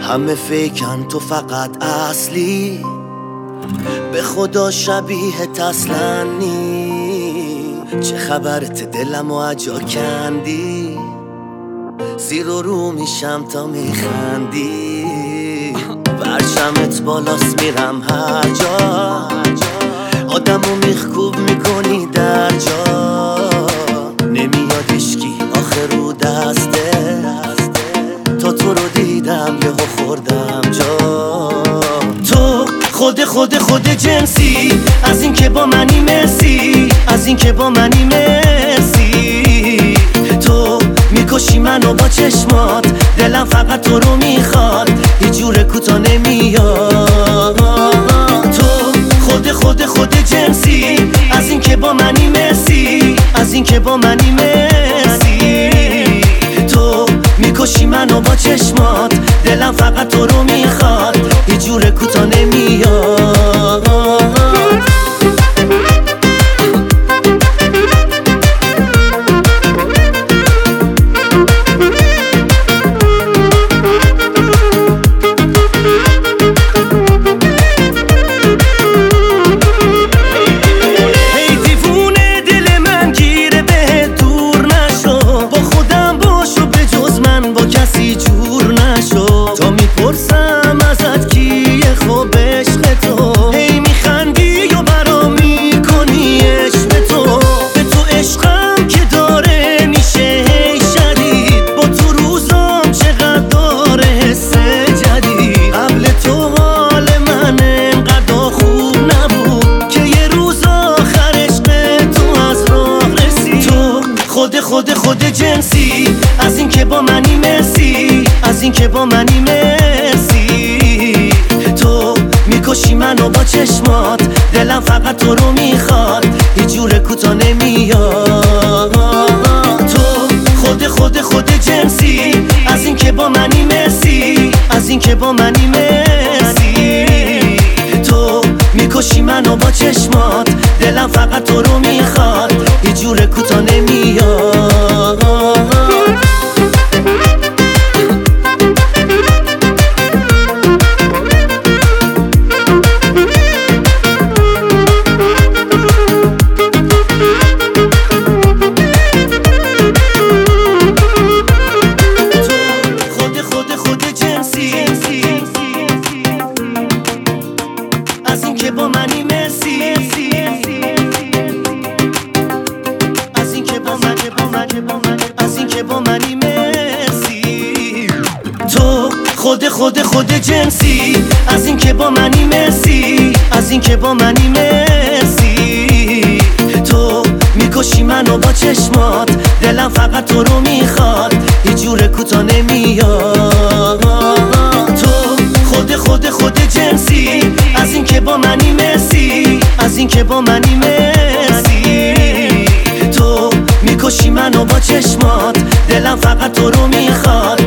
همه فیکن تو فقط اصلی، به خدا شبیه تسلنی. چه خبرت دلم و عجا کندی، زیر و رو میشم تا میخندی. برشمت بالاست میرم هر جا، آدمو میخکوب میکنی در جا. نمیاد اشکی آخر رو دسته، تا تو رو دیدم یهو خوردم جا. تو خود جنسی، از این که با منی مرسی، از این که با منی مرسی. تو میکشی منو با چشمات، دلم فقط تو رو میخواد، هیچ جور کوتا نمیاد. تو خود جنسی، از این که با منی مرسی، از این که با منی مرسی. تو میکشی منو با چشمات، دلم فقط تو رو میخواد، هیچ جور کوتا نمیاد. خود جنسی، از این که با منی مرسی، از این که با منی مرسی. تو میکشی منو با چشمات، دلم فقط تو رو میخواد، هیچ جور کوتا نمیاد. تو خود جنسی، از این که با منی مرسی، از این که با منی مرسی. تو میکشی منو با چشمات، دلم فقط تو رو میخواد، هیچ جور کوتا نمیاد. خود جنسی، از این که با منی مرسی، از این که با منی، از این که با منی مرسی. تو خود جنسی، از این که با منی مرسی، از این که با منی مرسی. تو میکشی منو با چشمات، دلم فقط تو رو میخواد، هیچ جور کوتا نمیاد. تو خود جنسی، از این که با منی مرسی، از این که با منی مرسی. تو میکشی منو با چشمات، دلم فقط تو رو میخواد،